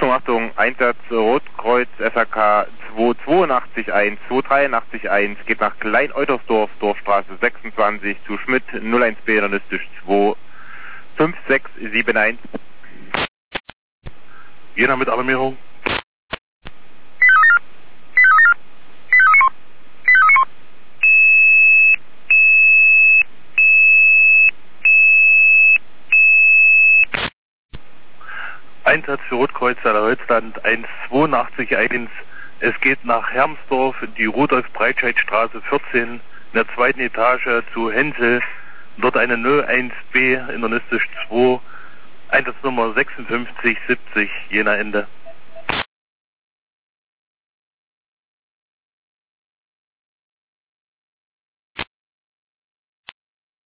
Achtung, Einsatz Rotkreuz SAK 282-1, geht nach Klein-Eutersdorf, Dorfstraße 26 zu Schmidt 01B internistisch 25671. Jena mit Alarmierung. Einsatz für Rotkreuz Holzland 182-1. Es geht nach Hermsdorf, die Rudolf-Breitscheid-Straße 14, in der zweiten Etage zu Hensel. Dort eine 01B internistisch 2, Einsatznummer 5670, Jena Ende.